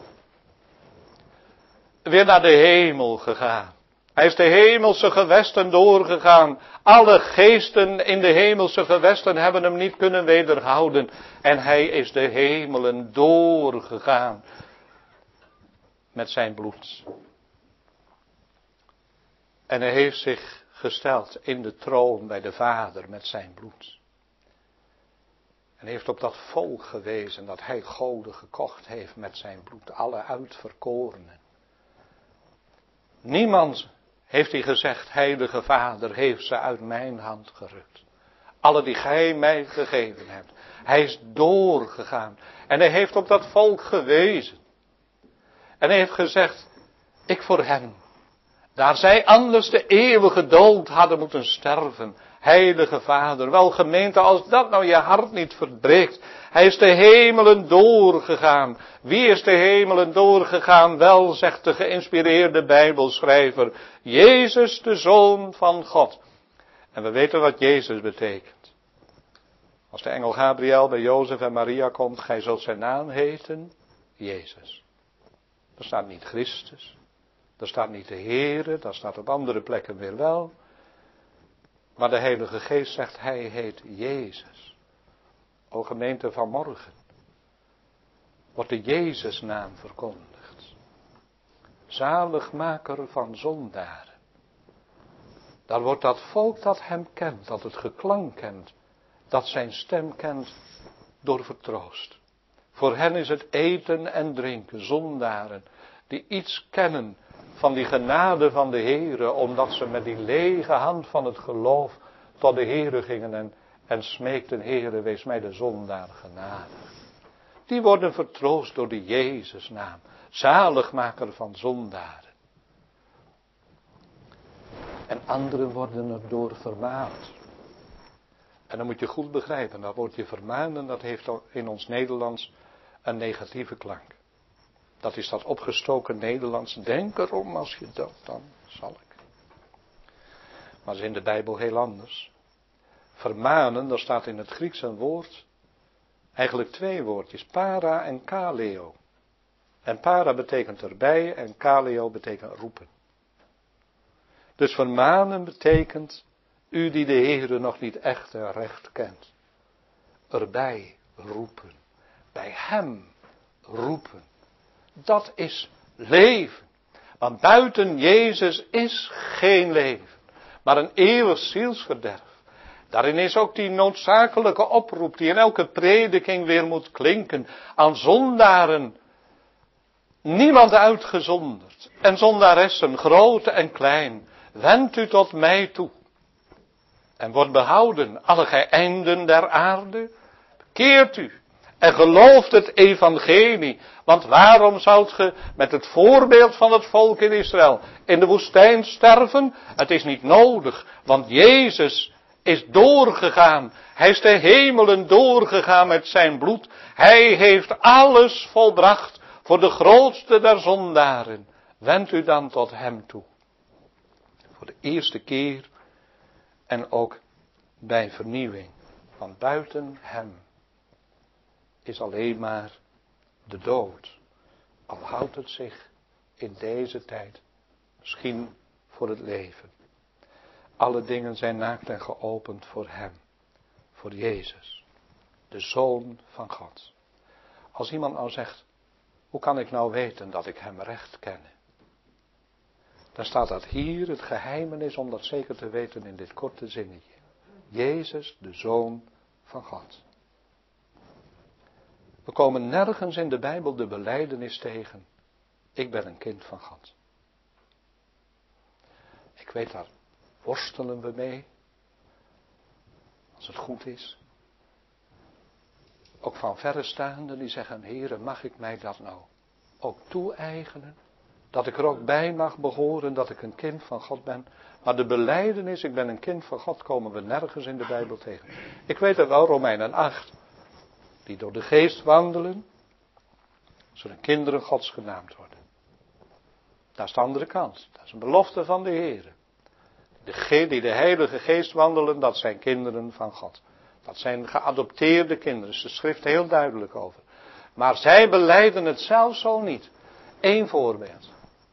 Weer naar de hemel gegaan. Hij is de hemelse gewesten doorgegaan. Alle geesten in de hemelse gewesten hebben hem niet kunnen wederhouden. En hij is de hemelen doorgegaan. Met zijn bloed. En hij heeft zich gesteld in de troon bij de Vader met zijn bloed. En heeft op dat volk gewezen dat hij goden gekocht heeft met zijn bloed. Alle uitverkorenen. Niemand heeft hij gezegd, heilige Vader, heeft ze uit mijn hand gerukt. Alle die gij mij gegeven hebt. Hij is doorgegaan. En hij heeft op dat volk gewezen. En hij heeft gezegd, ik voor hen. Daar zij anders de eeuwige dood hadden moeten sterven. Heilige Vader, wel gemeente, als dat nou je hart niet verbreekt. Hij is de hemelen doorgegaan. Wie is de hemelen doorgegaan? Wel, zegt de geïnspireerde Bijbelschrijver, Jezus, de Zoon van God. En we weten wat Jezus betekent. Als de engel Gabriel bij Jozef en Maria komt, gij zult zijn naam heten, Jezus. Er staat niet Christus. Er staat niet de Heere, dat staat op andere plekken weer wel. Maar de Heilige Geest zegt, hij heet Jezus. O gemeente van morgen, wordt de Jezusnaam verkondigd. Zaligmaker van zondaren. Daar wordt dat volk dat hem kent, dat het geklank kent, dat zijn stem kent, door vertroost. Voor hen is het eten en drinken, zondaren, die iets kennen van die genade van de Heere, omdat ze met die lege hand van het geloof tot de Heere gingen en, en smeekten, Heere, wees mij de zondaar genadig. Die worden vertroost door de Jezusnaam, zaligmaker van zondaren. En anderen worden er door vermaand. En dan moet je goed begrijpen, dat woordje vermaanden, dat heeft in ons Nederlands een negatieve klank. Dat is dat opgestoken Nederlands. Denk erom als je dat, dan zal ik. Maar dat is in de Bijbel heel anders. Vermanen, daar staat in het Grieks een woord. Eigenlijk twee woordjes. Para en kaleo. En para betekent erbij en kaleo betekent roepen. Dus vermanen betekent u die de Heere nog niet echt en recht kent. Erbij roepen. Bij hem roepen. Dat is leven. Want buiten Jezus is geen leven. Maar een eeuwig zielsverderf. Daarin is ook die noodzakelijke oproep die in elke prediking weer moet klinken. Aan zondaren. niemand uitgezonderd. En zondaressen, groot en klein, wend u tot mij toe. En wordt behouden, alle gij einden der aarde, keert u. En gelooft het evangelie. Want waarom zoudt ge met het voorbeeld van het volk in Israël in de woestijn sterven? Het is niet nodig, want Jezus is doorgegaan. Hij is de hemelen doorgegaan met zijn bloed. Hij heeft alles volbracht voor de grootste der zondaren. Wend u dan tot hem toe. Voor de eerste keer en ook bij vernieuwing. Want buiten hem is alleen maar de dood. Al houdt het zich in deze tijd misschien voor het leven. Alle dingen zijn naakt en geopend voor hem. Voor Jezus. De Zoon van God. Als iemand nou zegt, hoe kan ik nou weten dat ik hem recht ken? Dan staat dat hier, het geheimen is om dat zeker te weten in dit korte zinnetje. Jezus, de Zoon van God. We komen nergens in de Bijbel de belijdenis tegen. Ik ben een kind van God. Ik weet, daar worstelen we mee. Als het goed is. Ook van verrestaanden die zeggen, Heere, mag ik mij dat nou ook toe-eigenen? Dat ik er ook bij mag behoren dat ik een kind van God ben. Maar de belijdenis, ik ben een kind van God, komen we nergens in de Bijbel tegen. Ik weet het wel, Romeinen acht. Die door de geest wandelen, zullen kinderen Gods genaamd worden. Dat is de andere kant. Dat is een belofte van de Heer. De ge- die de Heilige Geest wandelen, dat zijn kinderen van God. Dat zijn geadopteerde kinderen. Daar is de schrift heel duidelijk over. Maar zij belijden het zelf zo niet. Eén voorbeeld.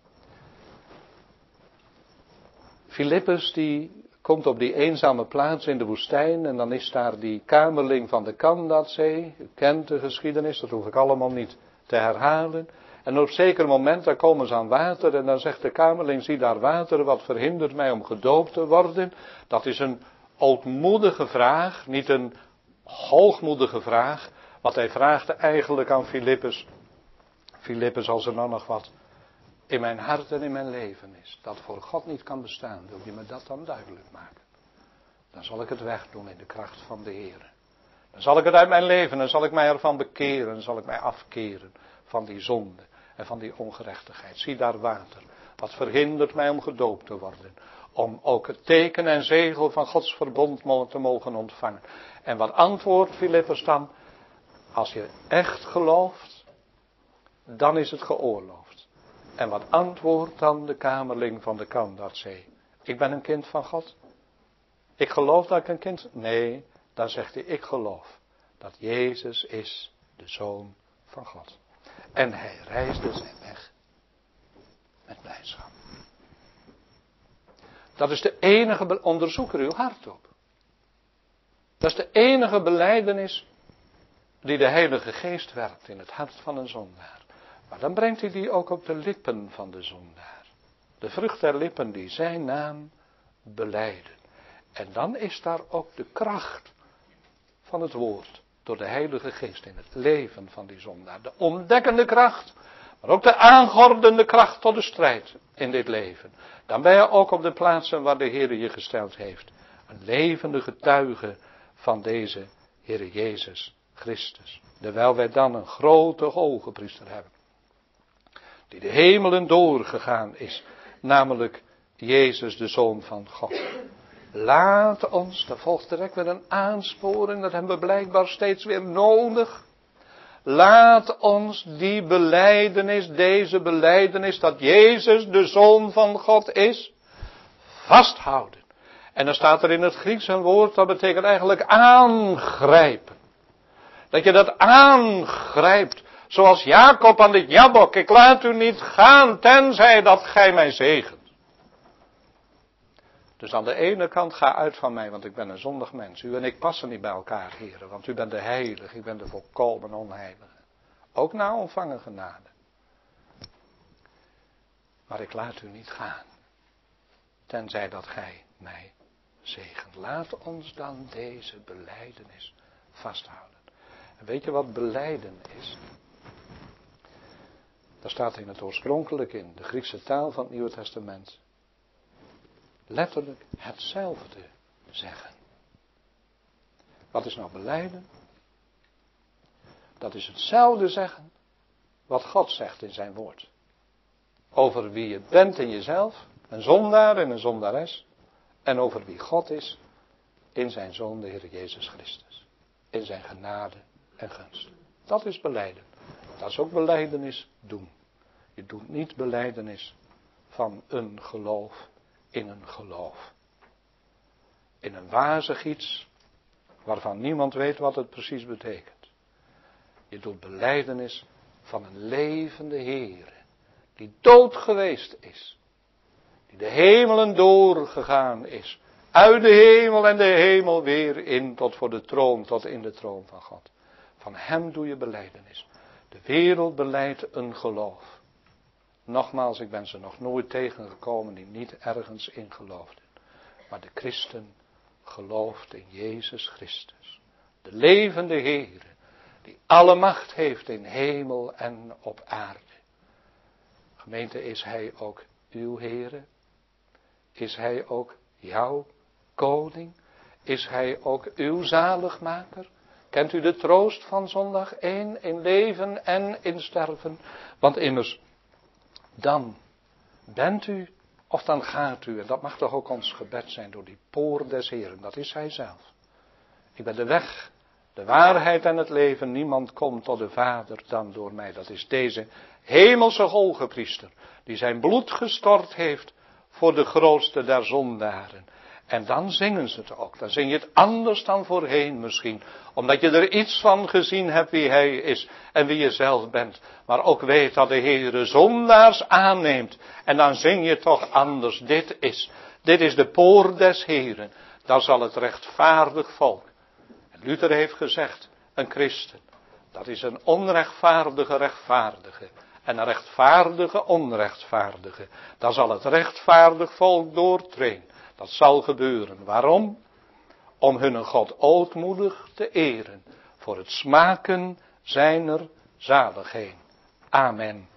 Filippus die komt op die eenzame plaats in de woestijn. En dan is daar die kamerling van de Kandatzee. U kent de geschiedenis, dat hoef ik allemaal niet te herhalen. En op een zeker moment, daar komen ze aan water. En dan zegt de kamerling, zie daar water, wat verhindert mij om gedoopt te worden? Dat is een ootmoedige vraag, niet een hoogmoedige vraag. Wat hij vraagde eigenlijk aan Filippus. Filippus, als er nou nog wat in mijn hart en in mijn leven is, dat voor God niet kan bestaan, wil je me dat dan duidelijk maken? Dan zal ik het wegdoen in de kracht van de Heer. Dan zal ik het uit mijn leven, dan zal ik mij ervan bekeren, dan zal ik mij afkeren van die zonde en van die ongerechtigheid. Zie daar water. Wat verhindert mij om gedoopt te worden? Om ook het teken en zegel van Gods verbond te mogen ontvangen. En wat antwoordt Filippus dan? Als je echt gelooft, dan is het geoorloofd. En wat antwoordt dan de kamerling van de Kandatzee? Ik ben een kind van God. Ik geloof dat ik een kind... Nee, dan zegt hij, ik geloof dat Jezus is de Zoon van God. En hij reisde zijn weg met blijdschap. Dat is de enige... Be- Onderzoek er uw hart op. Dat is de enige belijdenis die de Heilige Geest werkt in het hart van een zondaar. Maar dan brengt hij die ook op de lippen van de zondaar. De vrucht der lippen die zijn naam belijden. En dan is daar ook de kracht van het woord door de Heilige Geest in het leven van die zondaar. De ontdekkende kracht, maar ook de aangordende kracht tot de strijd in dit leven. Dan ben je ook op de plaatsen waar de Heer je gesteld heeft. Een levende getuige van deze Heer Jezus Christus. Terwijl wij dan een grote hogepriester hebben. Die de hemelen doorgegaan is. Namelijk Jezus de Zoon van God. Laat ons, daar volgt direct weer een aansporing, dat hebben we blijkbaar steeds weer nodig. Laat ons die belijdenis, deze belijdenis, dat Jezus de Zoon van God is, vasthouden. En dan staat er in het Grieks een woord, dat betekent eigenlijk aangrijpen. Dat je dat aangrijpt, zoals Jacob aan dit Jabok, ik laat u niet gaan, tenzij dat gij mij zegent. Dus aan de ene kant, ga uit van mij, want ik ben een zondig mens. U en ik passen niet bij elkaar, heren, want u bent de heilige, ik ben de volkomen onheilige. Ook na ontvangen genade. Maar ik laat u niet gaan, tenzij dat gij mij zegent. Laat ons dan deze belijdenis vasthouden. En weet je wat belijden is? Daar staat in het oorspronkelijk in de Griekse taal van het Nieuwe Testament. Letterlijk hetzelfde zeggen. Wat is nou belijden? Dat is hetzelfde zeggen wat God zegt in zijn woord. Over wie je bent in jezelf, een zondaar en een zondares. En over wie God is in zijn Zoon de Heer Jezus Christus. In zijn genade en gunst. Dat is belijden. Dat is ook belijdenis doen. Je doet niet belijdenis van een geloof in een geloof. In een wazig iets waarvan niemand weet wat het precies betekent. Je doet belijdenis van een levende Heer die dood geweest is. Die de hemelen doorgegaan is. Uit de hemel en de hemel weer in tot voor de troon, tot in de troon van God. Van hem doe je belijdenis. De wereld belijdt een geloof. Nogmaals, ik ben ze nog nooit tegengekomen die niet ergens in geloofden. Maar de christen gelooft in Jezus Christus. De levende Heer, die alle macht heeft in hemel en op aarde. Gemeente, is hij ook uw Heere? Is hij ook jouw koning? Is hij ook uw zaligmaker? Kent u de troost van zondag één in leven en in sterven? Want immers, dan bent u of dan gaat u, en dat mag toch ook ons gebed zijn, door die poort des Heeren, dat is hij zelf. Ik ben de weg, de waarheid en het leven, niemand komt tot de Vader dan door mij. Dat is deze hemelse hogepriester, die zijn bloed gestort heeft voor de grootste der zondaren. En dan zingen ze het ook. Dan zing je het anders dan voorheen misschien. Omdat je er iets van gezien hebt wie hij is. En wie je zelf bent. Maar ook weet dat de Heere zondaars aanneemt. En dan zing je toch anders. Dit is. Dit is de poort des Heeren. Dan zal het rechtvaardig volk. En Luther heeft gezegd. Een christen. Dat is een onrechtvaardige rechtvaardige. En een rechtvaardige onrechtvaardige. Dan zal het rechtvaardig volk doortreden. Dat zal gebeuren. Waarom? Om hun God ootmoedig te eren. Voor het smaken zijner zaligheid. Amen.